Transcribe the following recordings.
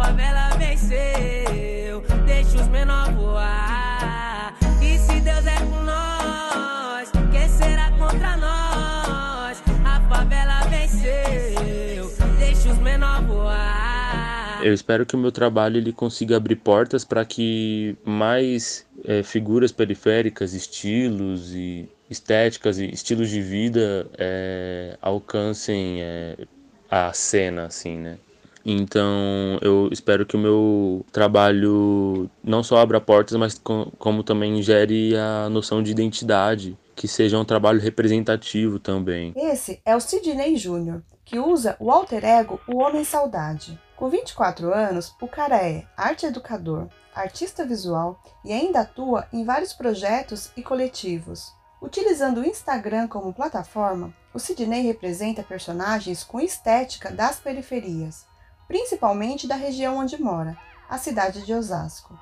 favela venceu, deixa os menor voar. E se Deus é com nós, quem será contra nós? A favela venceu, deixa os menor voar. Eu espero que o meu trabalho ele consiga abrir portas para que mais figuras periféricas, estilos e estéticas e estilos de vida alcancem a cena, assim, né? Então eu espero que o meu trabalho não só abra portas, mas como também gere a noção de identidade, que seja um trabalho representativo também. Esse é o Sidney Júnior, que usa o alter ego O Homem Saudade. Com 24 anos, o cara é arte-educador, artista visual e ainda atua em vários projetos e coletivos. Utilizando o Instagram como plataforma, o Sidney representa personagens com estética das periferias, principalmente da região onde mora, a cidade de Osasco.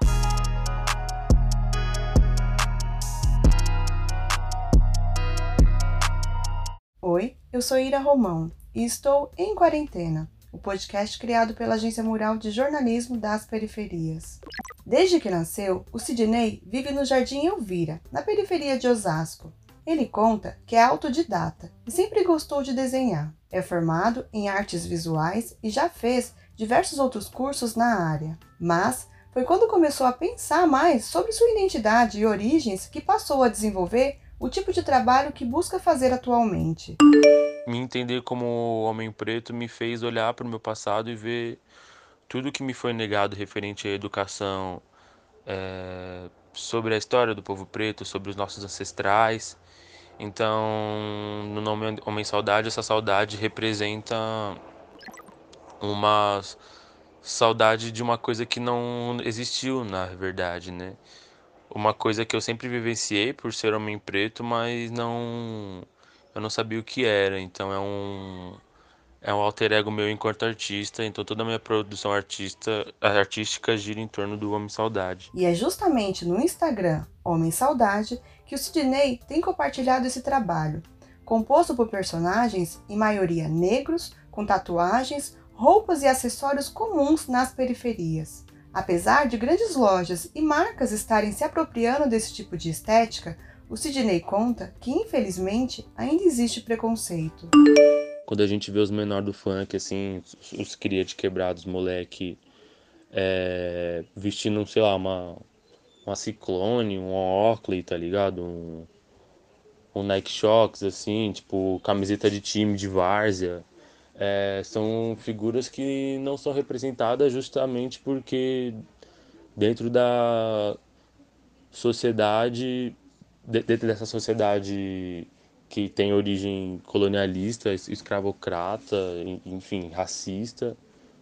Oi, eu sou Ira Romão e estou em Quarentena, o podcast criado pela Agência Mural de Jornalismo das Periferias. Desde que nasceu, o Sidney vive no Jardim Elvira, na periferia de Osasco. Ele conta que é autodidata e sempre gostou de desenhar. É formado em artes visuais e já fez diversos outros cursos na área. Mas foi quando começou a pensar mais sobre sua identidade e origens que passou a desenvolver o tipo de trabalho que busca fazer atualmente. Me entender como homem preto me fez olhar para o meu passado e ver tudo que me foi negado referente à educação, sobre a história do povo preto, sobre os nossos ancestrais. Então, no nome Homem Saudade, essa saudade representa uma saudade de uma coisa que não existiu, na verdade, né? Uma coisa que eu sempre vivenciei por ser homem preto, mas eu não sabia o que era. Então é um alter ego meu enquanto artista, então toda a minha produção artística gira em torno do Homem Saudade. E é justamente no Instagram Homem Saudade que o Sidney tem compartilhado esse trabalho, composto por personagens, em maioria negros, com tatuagens, roupas e acessórios comuns nas periferias. Apesar de grandes lojas e marcas estarem se apropriando desse tipo de estética, o Sidney conta que, infelizmente, ainda existe preconceito. Quando a gente vê os menores do funk, assim, os cria de quebrados, moleque, vestindo, sei lá, uma Ciclone, um Oakley, tá ligado? Um Nike Shox, assim, tipo, camiseta de time, de várzea. São figuras que não são representadas justamente porque dentro da sociedade, dentro dessa sociedade que tem origem colonialista, escravocrata, enfim, racista,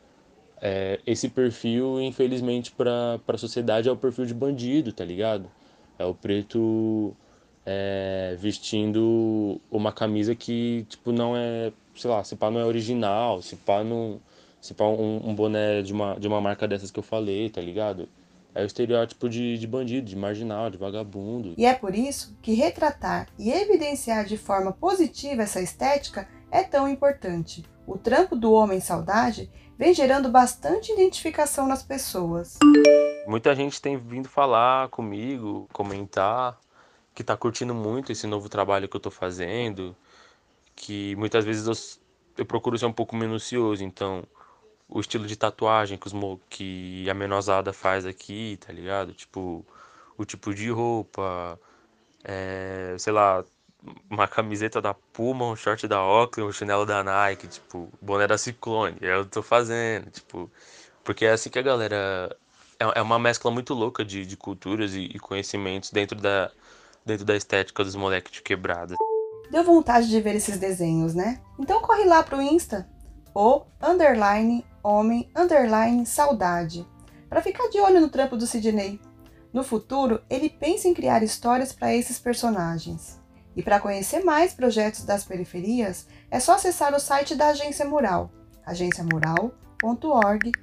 esse perfil, infelizmente, para a sociedade é o perfil de bandido, tá ligado? É o preto vestindo uma camisa que, tipo, não é, sei lá, se pá não é original, se pá um boné de uma marca dessas que eu falei, tá ligado? É o estereótipo de bandido, de marginal, de vagabundo. E é por isso que retratar e evidenciar de forma positiva essa estética é tão importante. O trampo do Homem Saudade vem gerando bastante identificação nas pessoas. Muita gente tem vindo falar comigo, comentar, que tá curtindo muito esse novo trabalho que eu tô fazendo, que muitas vezes eu procuro ser um pouco minucioso, então o estilo de tatuagem que a menosada faz aqui, tá ligado? Tipo, o tipo de roupa, sei lá, uma camiseta da Puma, um short da Oakley, um chinelo da Nike, tipo, boné da Ciclone, eu tô fazendo, tipo, porque é assim que a galera... É uma mescla muito louca de culturas e conhecimentos dentro da estética dos moleques de quebrada. Deu vontade de ver esses desenhos, né? Então corre lá pro Insta, _homem_saudade, para ficar de olho no trampo do Sidney. No futuro, ele pensa em criar histórias para esses personagens. E para conhecer mais projetos das periferias, é só acessar o site da Agência Mural, agenciamural.org.br.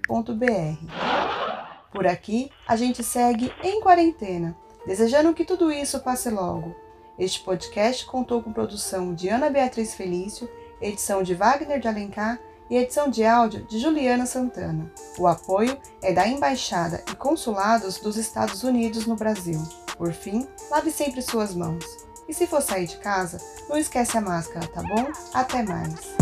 Por aqui, a gente segue em quarentena, desejando que tudo isso passe logo. Este podcast contou com produção de Ana Beatriz Felício, edição de Wagner de Alencar e edição de áudio de Juliana Santana. O apoio é da Embaixada e Consulados dos Estados Unidos no Brasil. Por fim, lave sempre suas mãos. E se for sair de casa, não esquece a máscara, tá bom? Até mais!